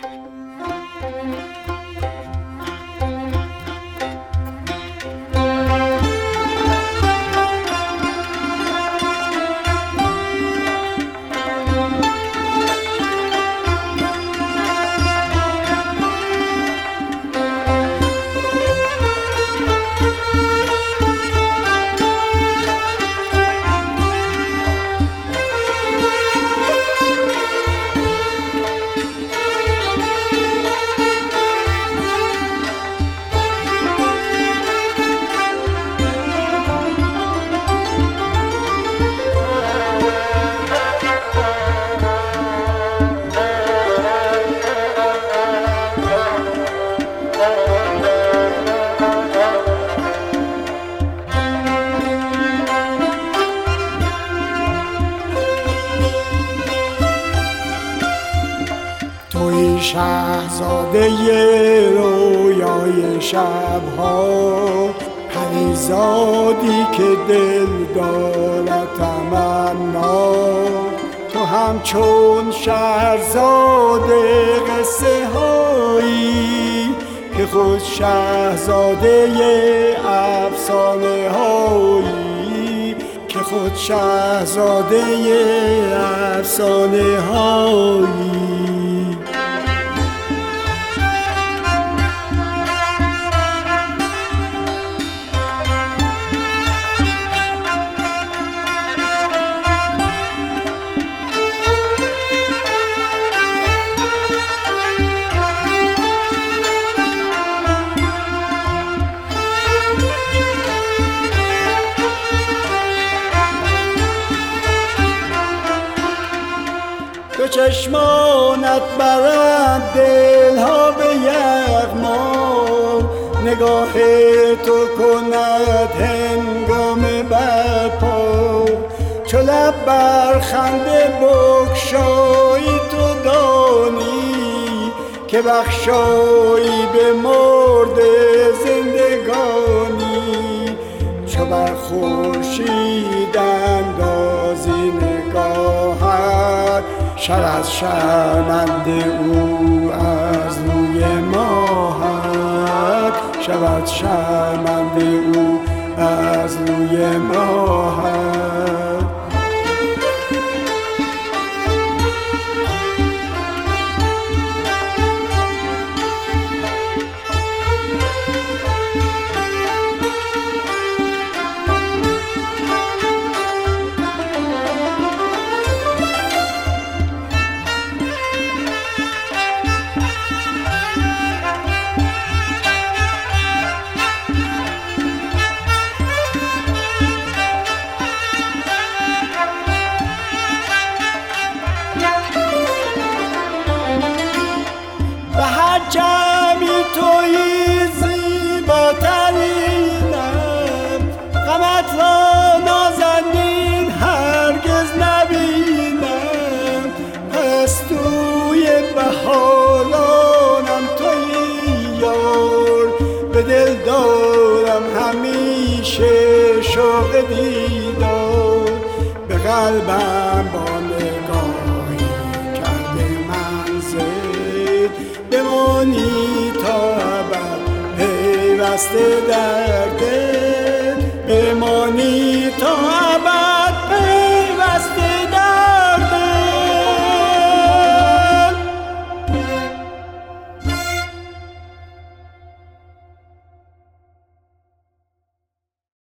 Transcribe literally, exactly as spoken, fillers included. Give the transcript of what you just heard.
توی شهزاده رویای شبها، پریزادی که دل دارد تمنا. تو همچون شهرزاده قصه هایی که خود شهزاده افسانه هایی که خود شهزاده افسانه هایی. تو چشمانت برد دلها به یغما، نگاه تو کند هنگام برپا. چو لب بر خنده بگشایی تو دانی که بخشایی به مرد زندگانی. چو بر خورشید اندازی نگاهت، شر از شرمنده او از روی ماهت. شود شرمنده او از روی ماهت. جمعی تویی زیباترینم، غمت را نازنین هرگز نبینم. پس توی بهارانم تویی یار، به دل دارم همیشه شوق دیدار. به قلبم با نگاهی کرده منزل، بمانی تا ابد پیوسته در دل. بمانی تا